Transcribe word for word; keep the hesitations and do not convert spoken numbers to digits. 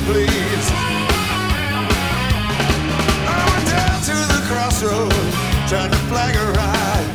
please. I went down to the crossroads, trying to flag a ride.